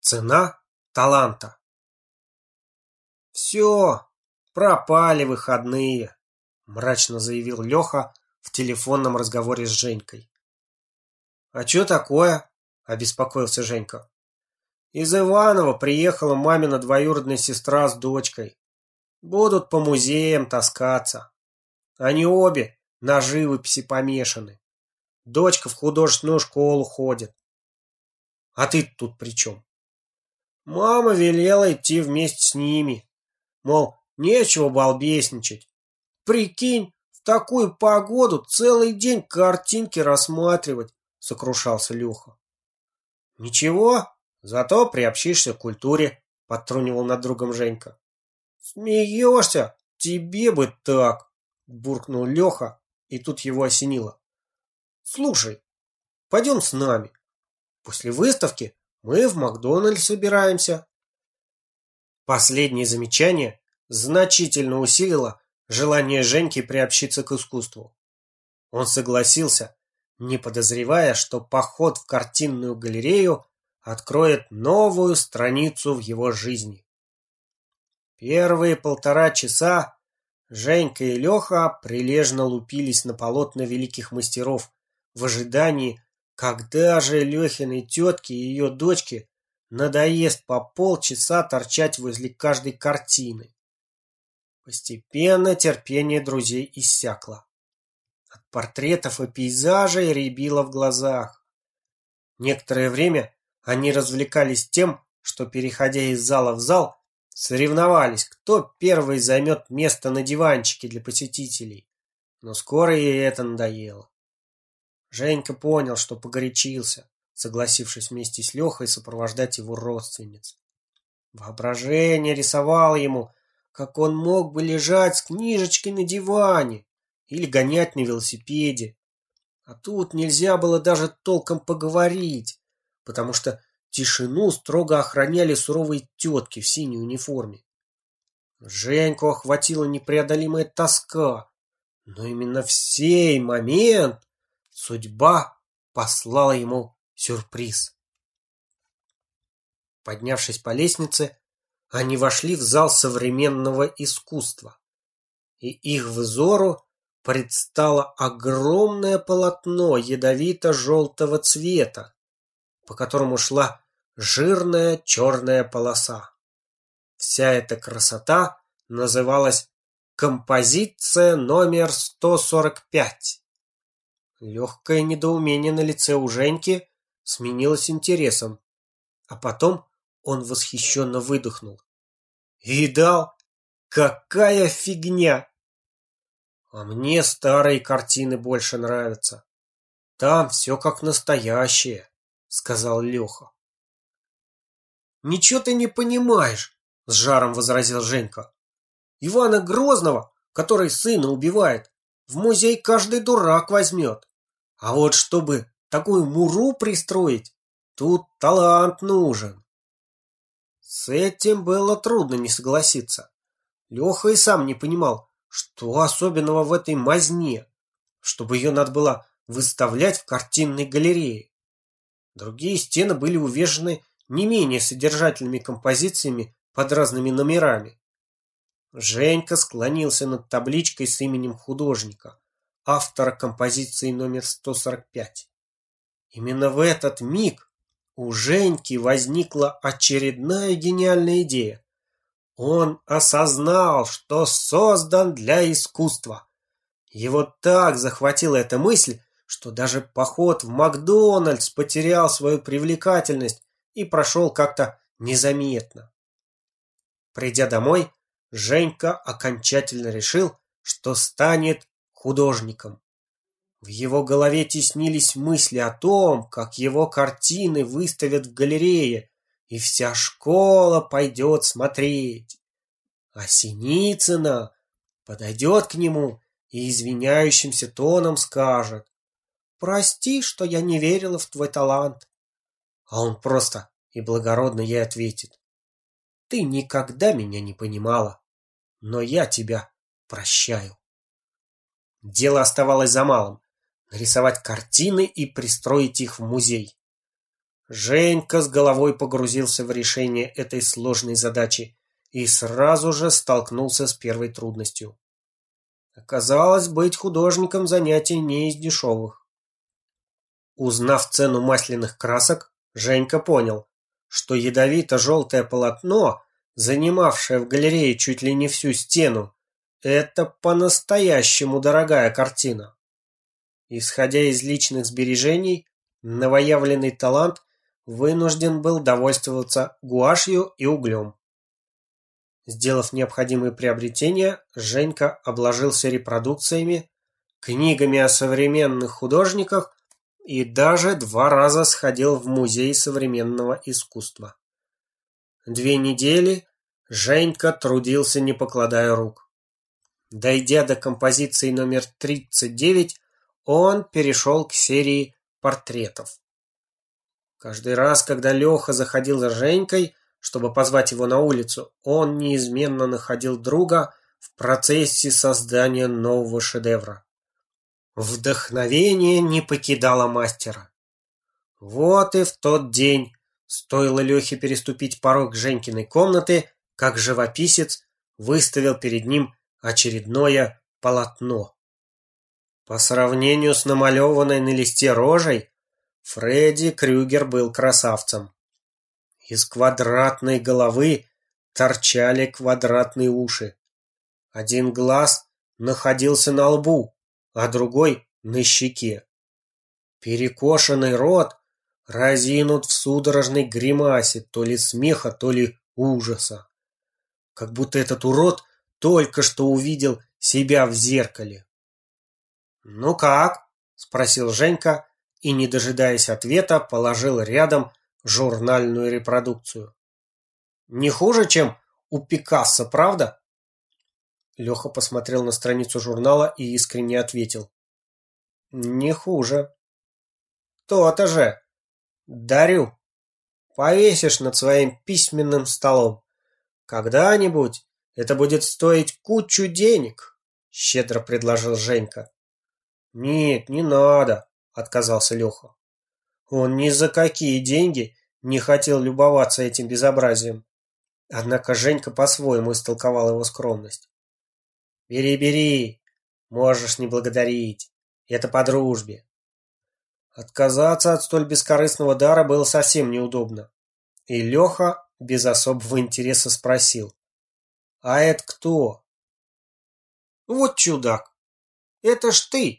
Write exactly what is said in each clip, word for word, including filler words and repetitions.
Цена таланта. «Все, пропали выходные», — мрачно заявил Леха в телефонном разговоре с Женькой. «А че такое?» — обеспокоился Женька. «Из Иваново приехала мамина двоюродная сестра с дочкой. Будут по музеям таскаться. Они обе на живописи помешаны. Дочка в художественную школу ходит. А ты тут при чем?» Мама велела идти вместе с ними. Мол, нечего балбесничать. Прикинь, в такую погоду целый день картинки рассматривать, сокрушался Леха. Ничего, зато приобщишься к культуре, подтрунивал над другом Женька. Смеешься? Тебе бы так, буркнул Леха, и тут его осенило. Слушай, пойдем с нами. После выставки мы в Макдональдс собираемся. Последнее замечание значительно усилило желание Женьки приобщиться к искусству. Он согласился, не подозревая, что поход в картинную галерею откроет новую страницу в его жизни. Первые полтора часа Женька и Леха прилежно лупились на полотна великих мастеров в ожидании, когда же Лехиной тетке и ее дочке надоест по полчаса торчать возле каждой картины. Постепенно терпение друзей иссякло. От портретов и пейзажей рябило в глазах. Некоторое время они развлекались тем, что, переходя из зала в зал, соревновались, кто первый займет место на диванчике для посетителей. Но скоро и это надоело. Женька понял, что погорячился, согласившись вместе с Лехой сопровождать его родственниц. Воображение рисовало ему, как он мог бы лежать с книжечкой на диване или гонять на велосипеде. А тут нельзя было даже толком поговорить, потому что тишину строго охраняли суровые тетки в синей униформе. Женьку охватила непреодолимая тоска, но именно в сей момент судьба послала ему сюрприз. Поднявшись по лестнице, они вошли в зал современного искусства, и их взору предстало огромное полотно ядовито-желтого цвета, по которому шла жирная черная полоса. Вся эта красота называлась «Композиция номер сто сорок пять». Легкое недоумение на лице у Женьки сменилось интересом, а потом он восхищенно выдохнул. «Видал? Какая фигня! А мне старые картины больше нравятся. Там все как настоящее», — сказал Леха. «Ничего ты не понимаешь», — с жаром возразил Женька. «Ивана Грозного, который сына убивает, в музей каждый дурак возьмет. А вот чтобы такую муру пристроить, тут талант нужен». С этим было трудно не согласиться. Леха и сам не понимал, что особенного в этой мазне, чтобы ее надо было выставлять в картинной галерее. Другие стены были увешаны не менее содержательными композициями под разными номерами. Женька склонился над табличкой с именем художника, автора композиции номер сто сорок пять. Именно в этот миг у Женьки возникла очередная гениальная идея. Он осознал, что создан для искусства. Его так захватила эта мысль, что даже поход в Макдональдс потерял свою привлекательность и прошел как-то незаметно. Придя домой, Женька окончательно решил, что станет художником. В его голове теснились мысли о том, как его картины выставят в галерее, и вся школа пойдет смотреть. А Синицына подойдет к нему и извиняющимся тоном скажет: «Прости, что я не верила в твой талант». А он просто и благородно ей ответит: «Ты никогда меня не понимала, но я тебя прощаю». Дело оставалось за малым — нарисовать картины и пристроить их в музей. Женька с головой погрузился в решение этой сложной задачи и сразу же столкнулся с первой трудностью. Оказалось, быть художником занятие не из дешевых. Узнав цену масляных красок, Женька понял, что ядовито-желтое полотно, занимавшее в галерее чуть ли не всю стену, это по-настоящему дорогая картина. Исходя из личных сбережений, новоявленный талант вынужден был довольствоваться гуашью и углем. Сделав необходимые приобретения, Женька обложился репродукциями, книгами о современных художниках и даже два раза сходил в музей современного искусства. Две недели Женька трудился, не покладая рук. Дойдя до композиции номер тридцать девять, он перешел к серии портретов. Каждый раз, когда Леха заходил за Женькой, чтобы позвать его на улицу, он неизменно находил друга в процессе создания нового шедевра. Вдохновение не покидало мастера. Вот и в тот день стоило Лехе переступить порог Женькиной комнаты, как живописец выставил перед ним очередное полотно. По сравнению с намалеванной на листе рожей, Фредди Крюгер был красавцем. Из квадратной головы торчали квадратные уши. Один глаз находился на лбу, а другой на щеке. Перекошенный рот разинут в судорожной гримасе то ли смеха, то ли ужаса. Как будто этот урод только что увидел себя в зеркале. «Ну как?» – спросил Женька и, не дожидаясь ответа, положил рядом журнальную репродукцию. «Не хуже, чем у Пикассо, правда?» Леха посмотрел на страницу журнала и искренне ответил. «Не хуже». «То-то же! Дарю! Повесишь над своим письменным столом. Когда-нибудь это будет стоить кучу денег», — щедро предложил Женька. «Нет, не надо», — отказался Леха. Он ни за какие деньги не хотел любоваться этим безобразием. Однако Женька по-своему истолковал его скромность. «Бери, бери, можешь не благодарить. Это по дружбе». Отказаться от столь бескорыстного дара было совсем неудобно. И Леха без особого интереса спросил. «А это кто?» «Вот чудак. Это ж ты».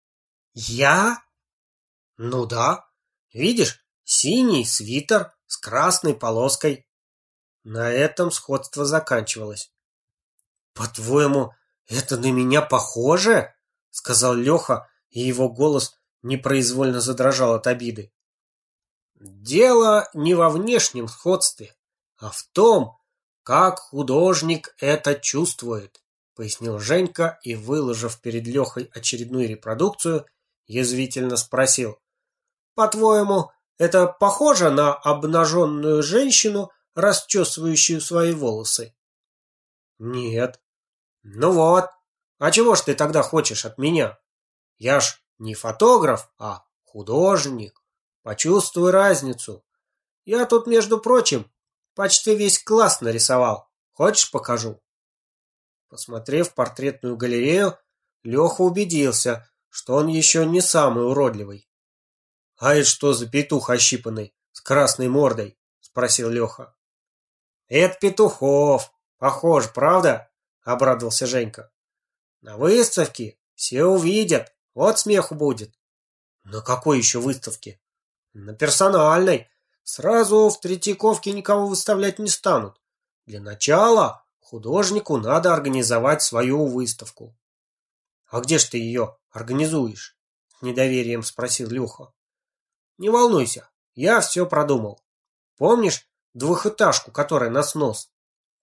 «Я?» «Ну да. Видишь, синий свитер с красной полоской». На этом сходство заканчивалось. «По-твоему, это на меня похоже?» — сказал Леха, и его голос непроизвольно задрожал от обиды. «Дело не во внешнем сходстве, а в том, как художник это чувствует», — пояснил Женька и, выложив перед Лехой очередную репродукцию, язвительно спросил. «По-твоему, это похоже на обнаженную женщину, расчесывающую свои волосы?» «Нет». «Ну вот, а чего ж ты тогда хочешь от меня? Я ж не фотограф, а художник. Почувствуй разницу. Я тут, между прочим, почти весь класс нарисовал. Хочешь, покажу?» Посмотрев портретную галерею, Леха убедился, что он еще не самый уродливый. «А это что за петух ощипанный, с красной мордой?» – спросил Леха. «Это Петухов. Похож, правда?» – обрадовался Женька. «На выставке все увидят. Вот смеху будет». «На какой еще выставке?» «На персональной. Сразу в Третьяковке никого выставлять не станут. Для начала художнику надо организовать свою выставку». «А где ж ты ее организуешь?» – с недоверием спросил Леха. «Не волнуйся, я все продумал. Помнишь двухэтажку, которая на снос?»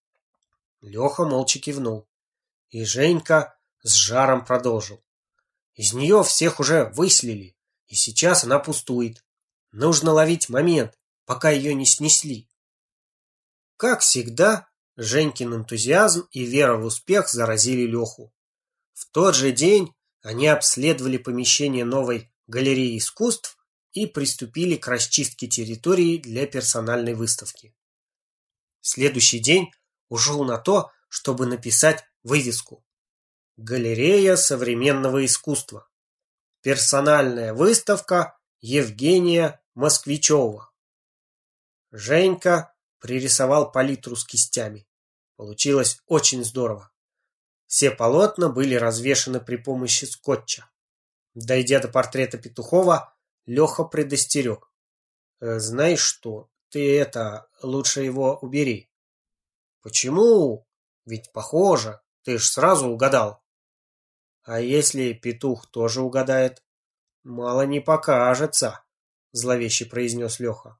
Леха молча кивнул. И Женька с жаром продолжил. «Из нее всех уже выселили, и сейчас она пустует. Нужно ловить момент, пока ее не снесли». Как всегда, Женькин энтузиазм и вера в успех заразили Леху. В тот же день они обследовали помещение новой галереи искусств и приступили к расчистке территории для персональной выставки. Следующий день ушел на то, чтобы написать вывеску: «Галерея современного искусства. Персональная выставка Евгения Москвичева». Женька пририсовал палитру с кистями. Получилось очень здорово. Все полотна были развешаны при помощи скотча. Дойдя до портрета Петухова, Леха предостерег: «Знаешь что, ты это, лучше его убери». «Почему? Ведь похоже, ты ж сразу угадал». «А если петух тоже угадает?» «Мало не покажется», — зловеще произнес Леха.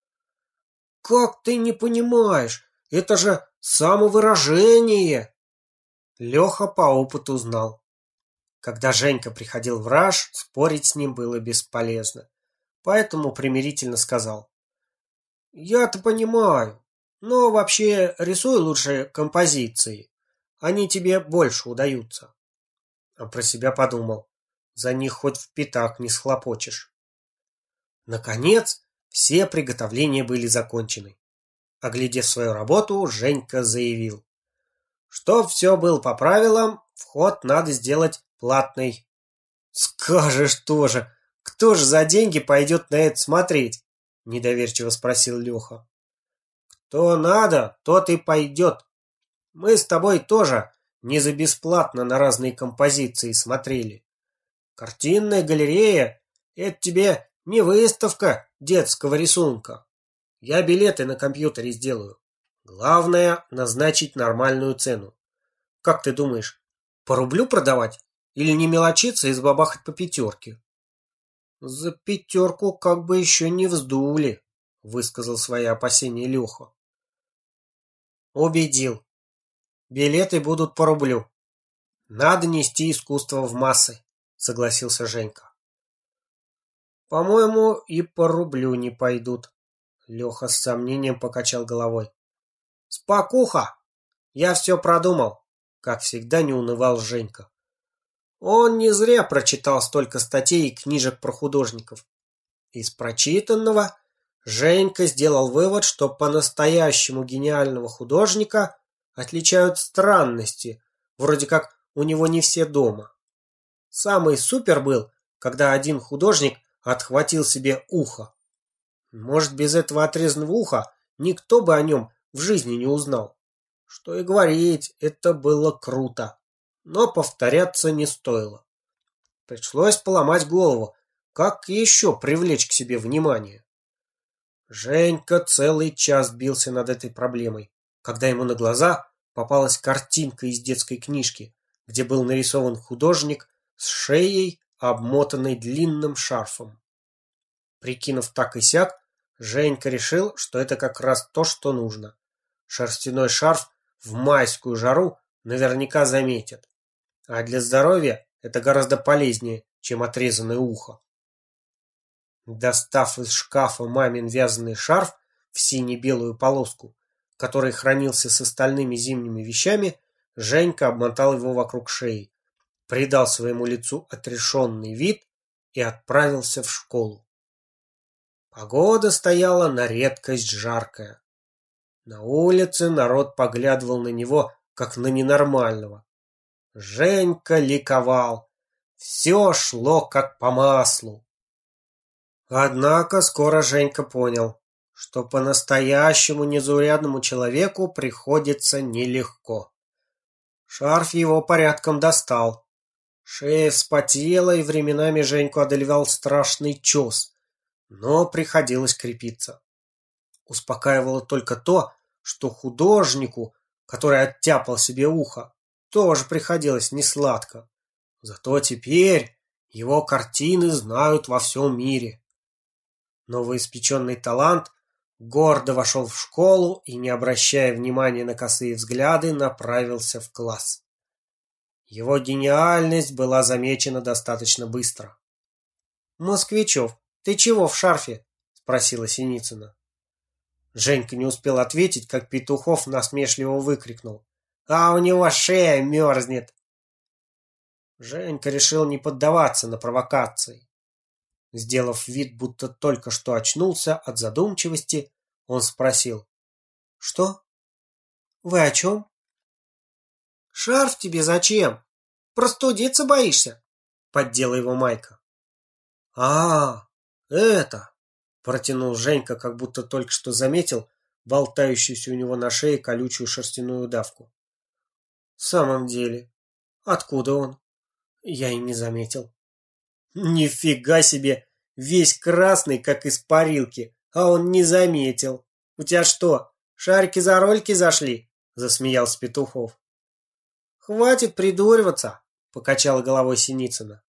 «Как ты не понимаешь? Это же самовыражение!» Леха по опыту знал. Когда Женька приходил в раж, спорить с ним было бесполезно. Поэтому примирительно сказал: «Я-то понимаю, но вообще рисуй лучше композиции. Они тебе больше удаются». А про себя подумал: за них хоть в пятак не схлопочешь. Наконец, все приготовления были закончены. Оглядев свою работу, Женька заявил: «Чтоб все было по правилам, вход надо сделать платный». «Скажешь тоже, кто же за деньги пойдет на это смотреть?» — недоверчиво спросил Леха. «Кто надо, тот и пойдет. Мы с тобой тоже не за бесплатно на разные композиции смотрели. Картинная галерея — это тебе не выставка детского рисунка. Я билеты на компьютере сделаю. Главное — назначить нормальную цену. Как ты думаешь, по рублю продавать или не мелочиться и сбабахать по пятерке?» «За пятерку как бы еще не вздули», — высказал свои опасения Леха. «Убедил. Билеты будут по рублю. Надо нести искусство в массы», — согласился Женька. «По-моему, и по рублю не пойдут», — Леха с сомнением покачал головой. «Спокуха! Я все продумал», — как всегда не унывал Женька. Он не зря прочитал столько статей и книжек про художников. Из прочитанного Женька сделал вывод, что по-настоящему гениального художника отличают странности, вроде как у него не все дома. Самый супер был, когда один художник отхватил себе ухо. Может, без этого отрезанного уха никто бы о нем в жизни не узнал. Что и говорить, это было круто. Но повторяться не стоило. Пришлось поломать голову, как еще привлечь к себе внимание. Женька целый час бился над этой проблемой, когда ему на глаза попалась картинка из детской книжки, где был нарисован художник с шеей, обмотанной длинным шарфом. Прикинув так и сяк, Женька решил, что это как раз то, что нужно. Шерстяной шарф в майскую жару наверняка заметят. А для здоровья это гораздо полезнее, чем отрезанное ухо. Достав из шкафа мамин вязаный шарф в сине-белую полоску, который хранился с остальными зимними вещами, Женька обмотал его вокруг шеи, придал своему лицу отрешенный вид и отправился в школу. Погода стояла на редкость жаркая. На улице народ поглядывал на него, как на ненормального. Женька ликовал. Все шло как по маслу. Однако скоро Женька понял, что по-настоящему незаурядному человеку приходится нелегко. Шарф его порядком достал. Шея вспотела, и временами Женьку одолевал страшный чес, но приходилось крепиться. Успокаивало только то, что художнику, который оттяпал себе ухо, тоже приходилось несладко. Зато теперь его картины знают во всем мире. Новоиспеченный талант гордо вошел в школу и, не обращая внимания на косые взгляды, направился в класс. Его гениальность была замечена достаточно быстро. «Москвичев, ты чего в шарфе?» — спросила Синицына. Женька не успел ответить, как Петухов насмешливо выкрикнул: «А у него шея мерзнет!» Женька решил не поддаваться на провокации. Сделав вид, будто только что очнулся от задумчивости, он спросил. «Что? Вы о чем?» «Шарф тебе зачем? Простудиться боишься?» — поддела его Майка. «А, это!» — протянул Женька, как будто только что заметил болтающуюся у него на шее колючую шерстяную удавку. «В самом деле, откуда он? Я и не заметил». «Нифига себе! Весь красный, как из парилки, а он не заметил. У тебя что, шарики за рольки зашли?» — засмеялся Петухов. «Хватит придуриваться!» — покачала головой Синицына.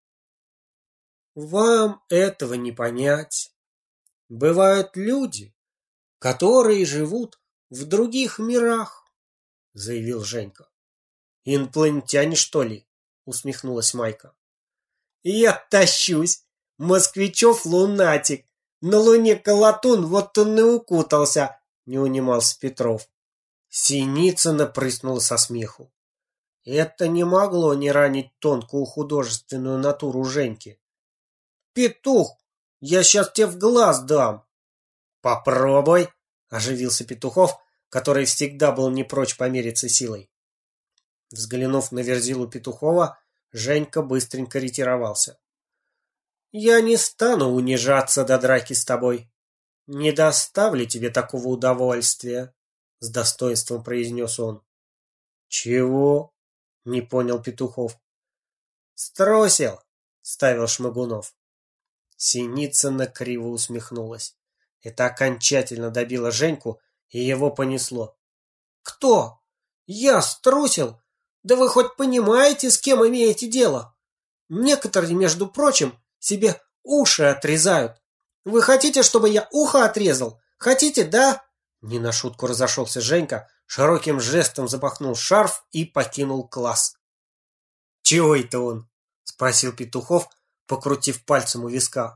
«Вам этого не понять. Бывают люди, которые живут в других мирах», — заявил Женька. «Инопланетяне, что ли?» — усмехнулась Майка. «Я тащусь! Москвичев лунатик! На луне колотун, вот он и укутался!» — не унимался Петров. Синицына прыснула со смеху. Это не могло не ранить тонкую художественную натуру Женьки. «Петух, я сейчас тебе в глаз дам!» «Попробуй!» — оживился Петухов, который всегда был не прочь помериться силой. Взглянув на Верзилу Петухова, Женька быстренько ретировался. «Я не стану унижаться до драки с тобой. Не доставлю тебе такого удовольствия», — с достоинством произнес он. «Чего?» — не понял Петухов. «Струсил», — ставил Шмыгунов. Синицына криво усмехнулась. Это окончательно добило Женьку, и его понесло. «Кто? Я струсил? Да вы хоть понимаете, с кем имеете дело? Некоторые, между прочим, себе уши отрезают. Вы хотите, чтобы я ухо отрезал? Хотите, да?» Не на шутку разошелся Женька, широким жестом запахнул шарф и покинул класс. «Чего это он?» — спросил Петухов, покрутив пальцем у виска.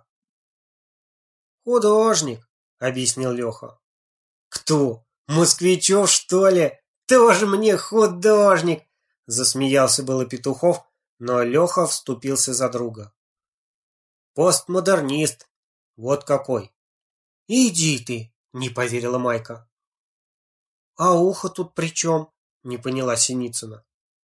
«Художник», — объяснил Леха. «Кто? Москвичев, что ли? Тоже мне художник!» — засмеялся было Петухов, но Леха вступился за друга. «Постмодернист. Вот какой!» «Иди ты!» — не поверила Майка. «А ухо тут при чем?» — не поняла Синицына.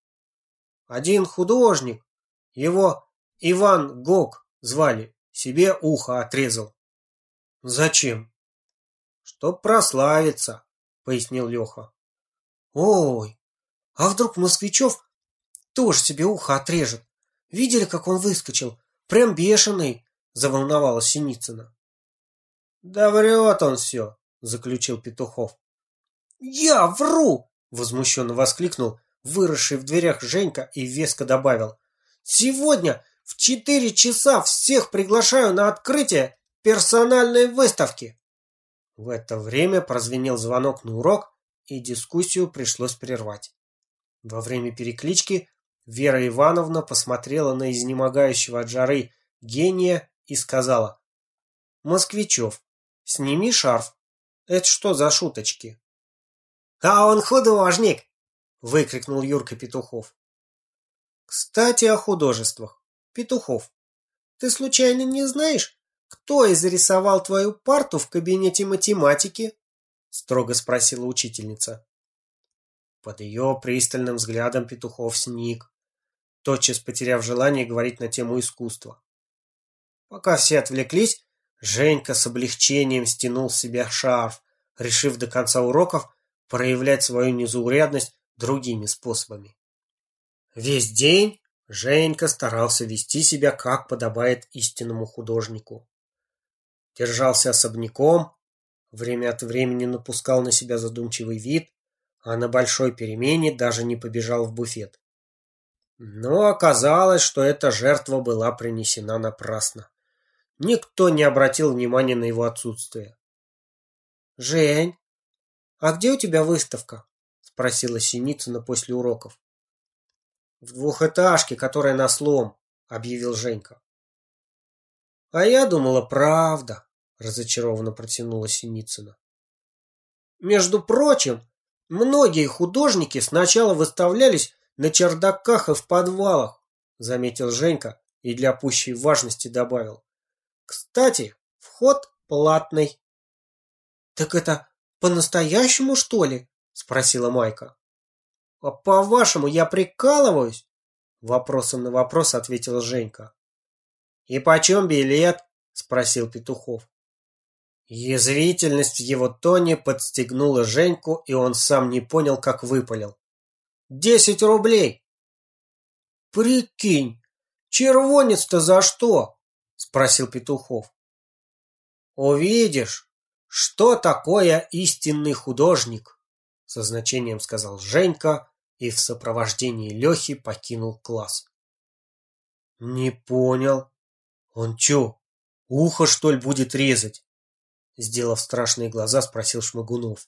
«Один художник, его Иван Гог звали, себе ухо отрезал». «Зачем?» «Чтоб прославиться», — пояснил Леха. «Ой, а вдруг Москвичев тоже себе ухо отрежет? Видели, как он выскочил? Прям бешеный», — заволновалась Синицына. «Да врет он все», — заключил Петухов. «Я вру!» — возмущенно воскликнул выросший в дверях Женька и веско добавил. «Сегодня в четыре часа всех приглашаю на открытие персональной выставки». В это время прозвенел звонок на урок, и дискуссию пришлось прервать. Во время переклички Вера Ивановна посмотрела на изнемогающего от жары гения и сказала: «Москвичев, сними шарф. Это что за шуточки?» «А он художник!» — выкрикнул Юрка Петухов. «Кстати, о художествах. Петухов, ты случайно не знаешь, кто изрисовал твою парту в кабинете математики?» — строго спросила учительница. Под ее пристальным взглядом Петухов сник, тотчас потеряв желание говорить на тему искусства. Пока все отвлеклись, Женька с облегчением стянул с себя шарф, решив до конца уроков проявлять свою незаурядность другими способами. Весь день Женька старался вести себя, как подобает истинному художнику. Держался особняком, время от времени напускал на себя задумчивый вид, а на большой перемене даже не побежал в буфет. Но оказалось, что эта жертва была принесена напрасно. Никто не обратил внимания на его отсутствие. «Жень, а где у тебя выставка?» — спросила Синицына после уроков. «В двухэтажке, которая на слом», — объявил Женька. «А я думала, правда», — разочарованно протянула Синицына. «Между прочим, многие художники сначала выставлялись на чердаках и в подвалах», — заметил Женька и для пущей важности добавил. Кстати, вход платный. Так это по-настоящему, что ли? Спросила Майка. А по-вашему, я прикалываюсь? Вопросом на вопрос ответила Женька. И почем билет? Спросил Петухов. Язвительность в его тоне подстегнула Женьку, и он сам не понял, как выпалил. Десять рублей! Прикинь, червонец-то за что? Спросил Петухов. Увидишь, что такое истинный художник, со значением сказал Женька и в сопровождении Лехи покинул класс. Не понял. Он чё, ухо, что ли, будет резать? Сделав страшные глаза, спросил Шмыгунов.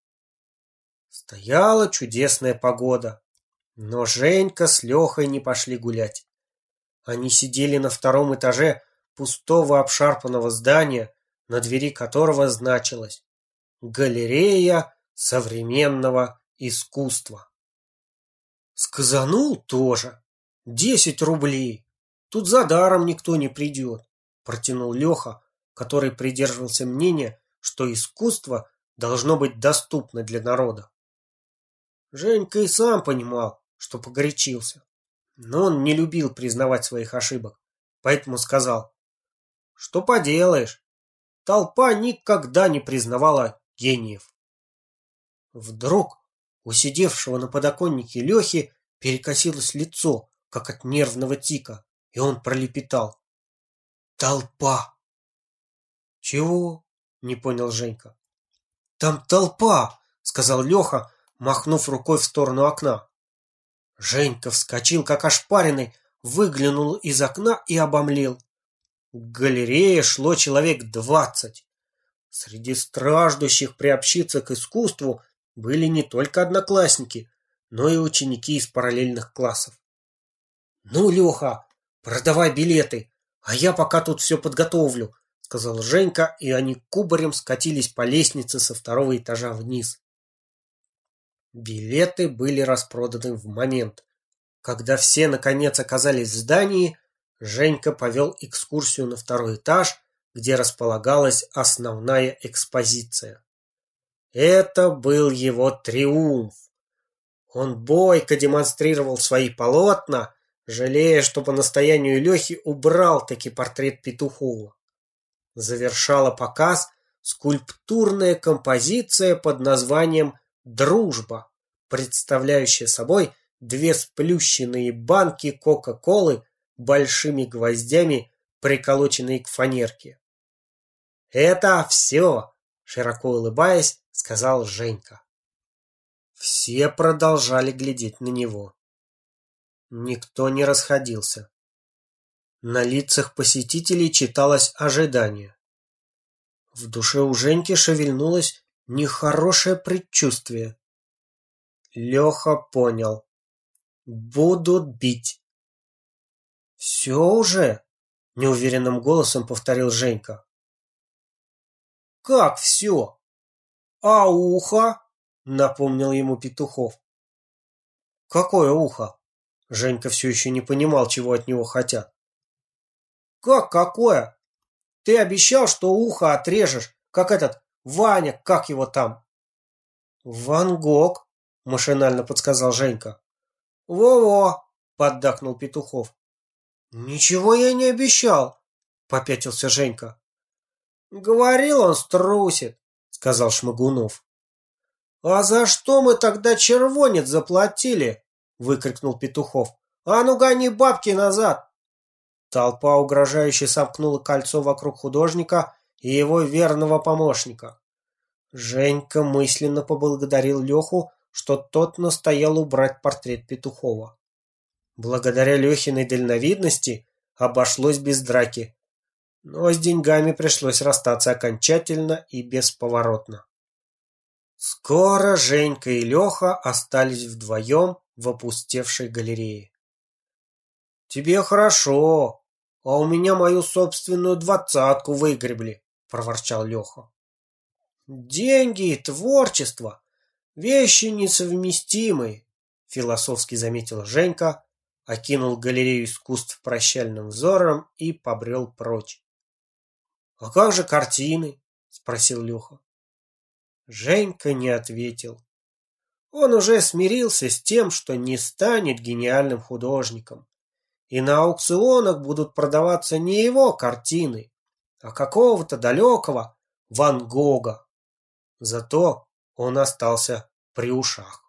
Стояла чудесная погода, но Женька с Лехой не пошли гулять. Они сидели на втором этаже пустого обшарпанного здания, на двери которого значилось «Галерея современного искусства». Сказанул тоже. Десять рублей. Тут за даром никто не придет, протянул Леха, который придерживался мнения, что искусство должно быть доступно для народа. Женька и сам понимал, что погорячился, но он не любил признавать своих ошибок, поэтому сказал, что поделаешь, толпа никогда не признавала гениев. Вдруг у сидевшего на подоконнике Лехи перекосилось лицо, как от нервного тика, и он пролепетал. Толпа! Чего? Не понял Женька. Там толпа, сказал Леха, махнув рукой в сторону окна. Женька вскочил, как ошпаренный, выглянул из окна и обомлел. К галерее шло человек двадцать. Среди страждущих приобщиться к искусству были не только одноклассники, но и ученики из параллельных классов. «Ну, Леха, продавай билеты, а я пока тут все подготовлю», сказал Женька, и они кубарем скатились по лестнице со второго этажа вниз. Билеты были распроданы в момент. Когда все, наконец, оказались в здании, Женька повел экскурсию на второй этаж, где располагалась основная экспозиция. Это был его триумф. Он бойко демонстрировал свои полотна, жалея, что по настоянию Лехи убрал таки портрет Петухова. Завершала показ скульптурная композиция под названием «Дружба», представляющая собой две сплющенные банки Кока-Колы большими гвоздями, приколоченные к фанерке. «Это все!» — широко улыбаясь, сказал Женька. Все продолжали глядеть на него. Никто не расходился. На лицах посетителей читалось ожидание. В душе у Женьки шевельнулось нехорошее предчувствие. Леха понял. Будут бить. «Все уже?» — неуверенным голосом повторил Женька. «Как все? А ухо?» — напомнил ему Петухов. «Какое ухо?» Женька все еще не понимал, чего от него хотят. «Как какое? Ты обещал, что ухо отрежешь, как этот Ваня, как его там?» «Ван Гог», — машинально подсказал Женька. «Во-во», — поддакнул Петухов. «Ничего я не обещал», — попятился Женька. «Говорил, он струсит», — сказал Шмыгунов. «А за что мы тогда червонец заплатили?» — выкрикнул Петухов. «А ну гони бабки назад!» Толпа угрожающе сомкнула кольцо вокруг художника и его верного помощника. Женька мысленно поблагодарил Леху, что тот настоял убрать портрет Петухова. Благодаря Лехиной дальновидности обошлось без драки, но с деньгами пришлось расстаться окончательно и бесповоротно. Скоро Женька и Леха остались вдвоем в опустевшей галерее. «Тебе хорошо, а у меня мою собственную двадцатку выгребли», — проворчал Леха. «Деньги и творчество — вещи несовместимые», — философски заметил Женька, окинул галерею искусств прощальным взором и побрел прочь. «А как же картины?» – спросил Леха. Женька не ответил. Он уже смирился с тем, что не станет гениальным художником. И на аукционах будут продаваться не его картины, а какого-то далекого Ван Гога. Зато он остался при ушах.